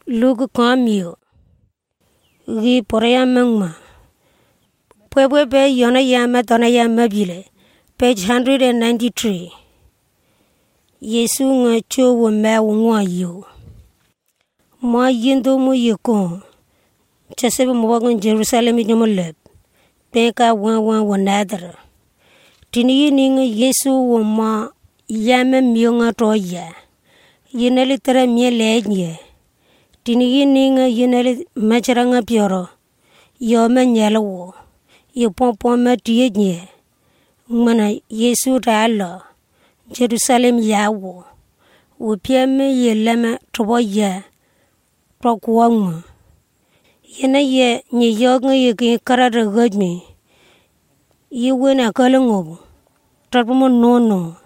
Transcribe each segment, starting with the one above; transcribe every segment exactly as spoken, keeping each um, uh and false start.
Lugu kamio. Gi poraya mangma. Pwebwe be yona yama tona yama bile. Page one ninety-three. Yesu nga cho wo me wo ngwa yo. Ma yindo mo yeko. Chasebe mo wagon Jerusalem nyomo leb. Peka wan wan wanadara. Tini ninga Yesu wo ma yama mionga toya. Yinali tara mie lenye. Tini ninga yinali macharanga pioro. Yo me nyala wo. Yo pompon ma tiye nye. Mana Yesu rala. Jerusalem ya wo. Wo pia me ye lama tobo ya. Prokuwa ngma. Yena ye nye yoga ye ki karada gajmi. Ye wena kalangobu. Tarpumo nono.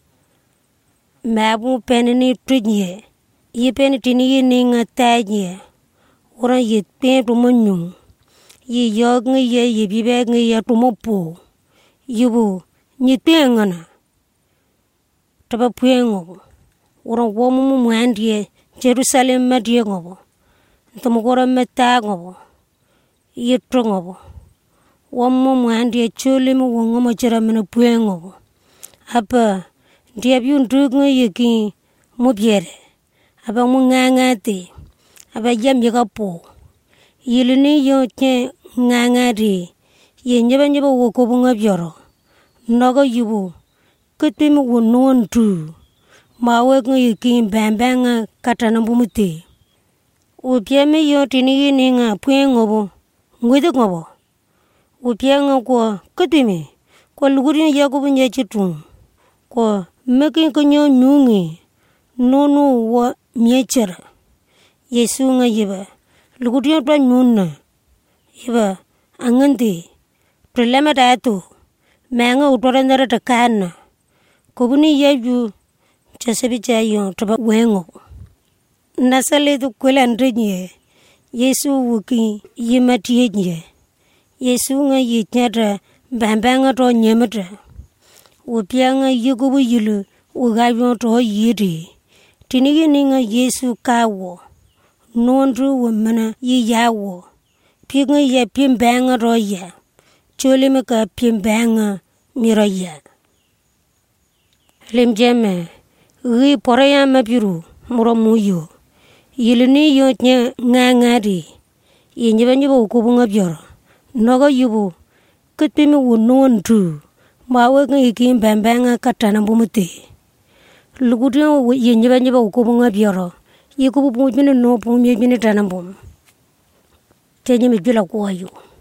Mabu penini tujye. Ye peni tini ye ninga tajye. Ora ye pen tumo nyung. Ye yoga ye ye bibe nga ye tumo po. Yubu nye tengana. Taba puengobu. Ora womu mu muandye. Jerusalem madye ngobu. Ntamukora meta ngobu. Ye trongobu. Womu muandye chole mu wongo machara mena puengobu. Apa diabiu ndrugnga yeki mubiere. Apa mu ngangate. Apa jam yaka po. Yilini yo che ngangate. Ye nyeba nyeba wokobu nga bioro. Naga yubu. Kutimi wonuon tu. Mawe nga yeki mbambanga katana bumute. Upia me yo tini yini nga puengobu. Ngwede ngobu. Upia nga kwa kutimi. Kwa lugurin yakubu nye chitung. Kwa meki kanyo nyungi. Nono wa miechara. Yesu nga yiba. Lugurin pa nyuna. Yiba angandi. Prilema datu. Manga utorandara takana. Kubuni yaju. Chasabi chayo taba wengo. Nasale tu kwela ndrenye. Yesu wuki yimatiye nye. Yesu nga yichara bambanga to nyematra. Upia nga yukubu yilu ugayon to yiri. Tinigi ninga Yesu kawo. Nondru wamana yiyawo. Pinga ya pimbanga roya. Chole meka pimbanga miroya. Limjeme. Ghi poraya mapiru. Muro muyo. Yilini yo nye ngangari. Yenjeba njeba ukubu nga bioro. Noga yubu. Kutimi wunuon tu. Mawe nga ikim bambanga katana bumute. Lugudiyo yenjeba njeba ukubu nga bioro. Yikubu pumijini no pumijini tanambum. Tenye mijila kuwa yu.